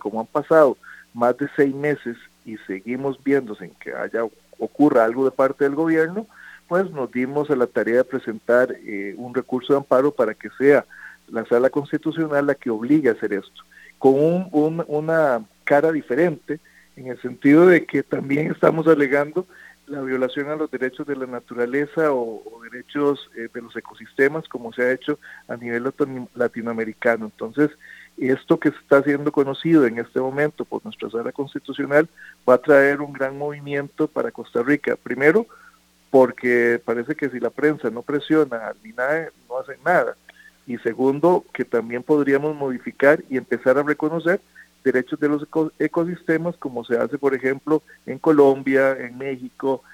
como han pasado más de 6 meses y seguimos viendo sin que ocurra algo de parte del gobierno, pues nos dimos a la tarea de presentar un recurso de amparo para que sea la Sala Constitucional la que obligue a hacer esto, con una cara diferente, en el sentido de que también estamos alegando la violación a los derechos de la naturaleza o derechos de los ecosistemas, como se ha hecho a nivel latinoamericano. Entonces, esto que se está haciendo conocido en este momento por nuestra Sala Constitucional va a traer un gran movimiento para Costa Rica. Primero, porque parece que si la prensa no presiona al MINAE, no hacen nada. Y segundo, que también podríamos modificar y empezar a reconocer derechos de los ecosistemas, como se hace, por ejemplo, en Colombia, en México,